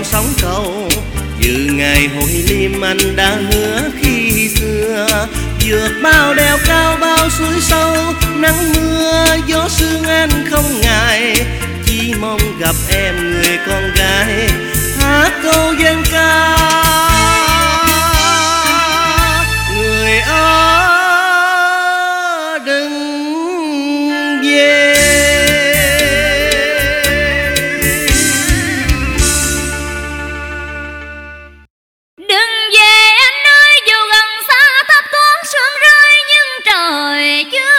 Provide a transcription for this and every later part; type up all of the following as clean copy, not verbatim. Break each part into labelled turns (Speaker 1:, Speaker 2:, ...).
Speaker 1: sóng cầu. Như ngày hội liêm anh đã hứa khi xưa, vượt bao đèo cao bao suối sâu, nắng mưa gió sương anh không ngại. Chỉ mong gặp em người con gái, hát câu dân ca người ơi đừng về.
Speaker 2: Đừng về anh ơi, dù gần xa thấp thoáng sương rơi nhưng trời chưa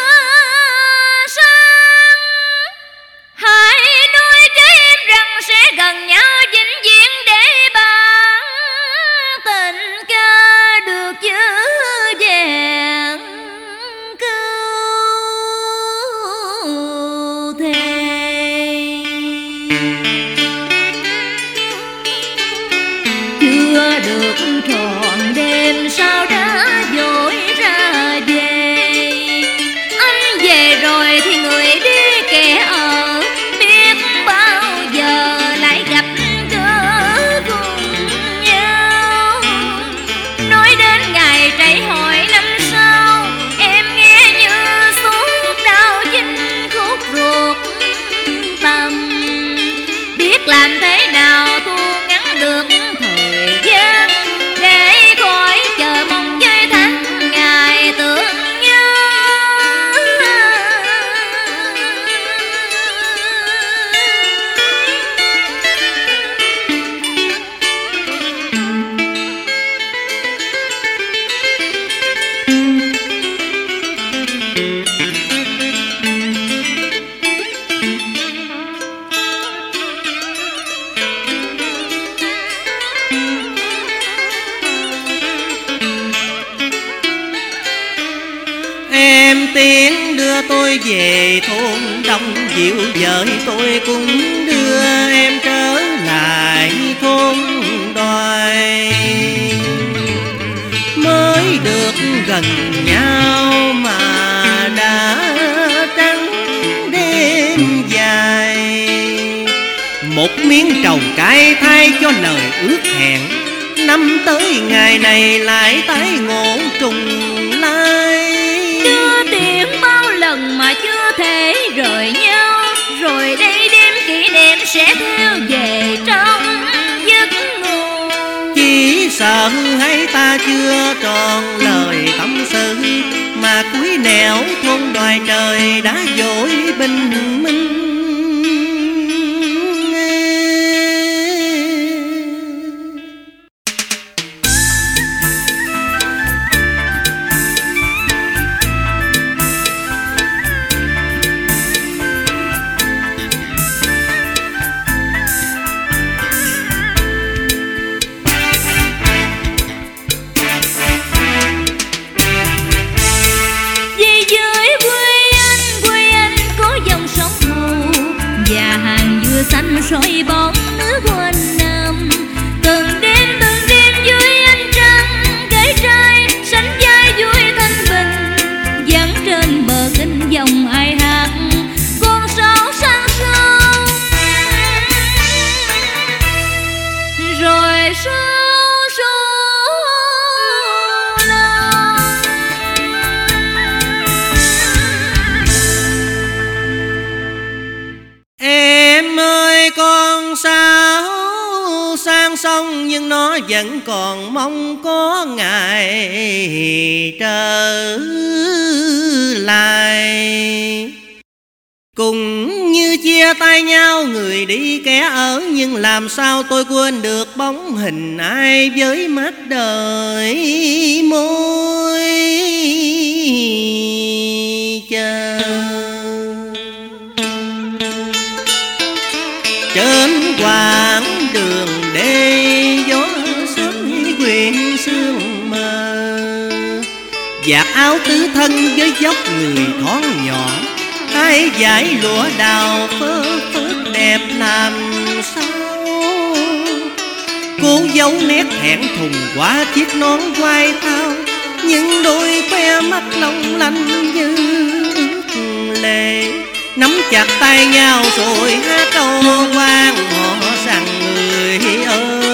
Speaker 2: sáng. Hãy nói với em rằng sẽ gần nhau vĩnh viễn để ban tình ca được giữ vẹn câu thề. Chưa được trọn đêm sao đã vội ra về. Anh về rồi thì người đi kẻ ở, biết bao giờ lại gặp gỡ cùng nhau. Nói đến ngày trảy hỏi năm sau, em nghe như suốt đau chinh khúc ruột tâm. Biết làm thế nào thu ngắn được thời gian, để khỏi chờ mong với tháng ngày tưởng nhớ.
Speaker 1: Em tiến đưa tôi về thôn Đông Diệu, vợ tôi cũng đưa em trở lại thôn Đoài. Mới được gần nhau mà đã trắng đêm dài. Một miếng trầu cay thay cho lời ước hẹn, năm tới ngày này lại tái ngộ trùng lai.
Speaker 2: Đưa tiễn bao lần mà chưa thể rời nhau, rồi đây đêm kỷ niệm sẽ theo về trong giấc ngủ.
Speaker 1: Chỉ sợ hay ta chưa tròn lời tâm sự, mà cuối nẻo thôn Đoài trời đã vội bình minh.
Speaker 2: Vì dưới quê anh có dòng sông Hồ, và hàng dừa xanh soi bóng nước quanh năm. Từng đêm dưới ánh trăng, gái trai sánh vai vui thanh bình, dáng trên bờ kinh dòng ai hát con sáo sang sông. Rồi sâu sâu lòng.
Speaker 1: Em ơi con sao sang sông, nhưng nó vẫn còn mong có ngày trở lại. Cùng như chia tay nhau người đi kẻ ở, nhưng làm sao tôi quên được bóng hình ai với mắt đời môi chờ. Trên quãng đường đê gió sớm quyện sương mờ, vạt áo tứ thân với dốc người thoáng nhỏ, hai dải lụa đào phơ phớt đẹp làm sao. Cô dấu nét hẹn thùng qua chiếc nón quai thao, nhưng đôi khoe mắt long lanh như ước lệ. Nắm chặt tay nhau rồi hát câu quan họ rằng người ơi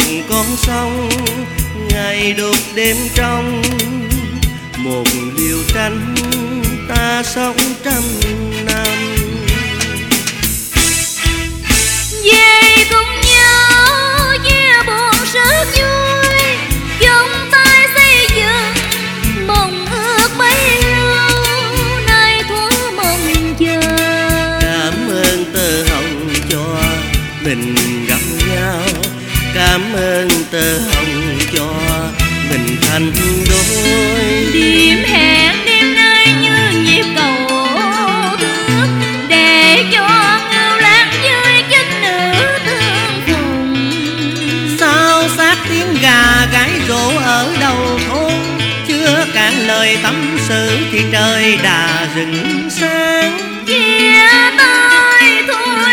Speaker 1: con sông, ngày đục đêm trong một liều tranh ta sống trăm năm.
Speaker 2: Về cùng nhau chia buồn sức vui, chung tay xây dựng mộng ước bấy lâu nay thuở mong chờ.
Speaker 1: Cảm ơn tơ hồng cho mình gặp nhau, cảm ơn tơ hồng cho mình thành đôi.
Speaker 2: Đêm hẹn đêm nay như nhịp cầu thương, để cho ngưu lạc với chất nữ tương phùng.
Speaker 1: Sao sát tiếng gà gáy rộ ở đầu thôn, chưa cạn lời tâm sự thì trời đã rừng sáng.
Speaker 2: Chia tay thôi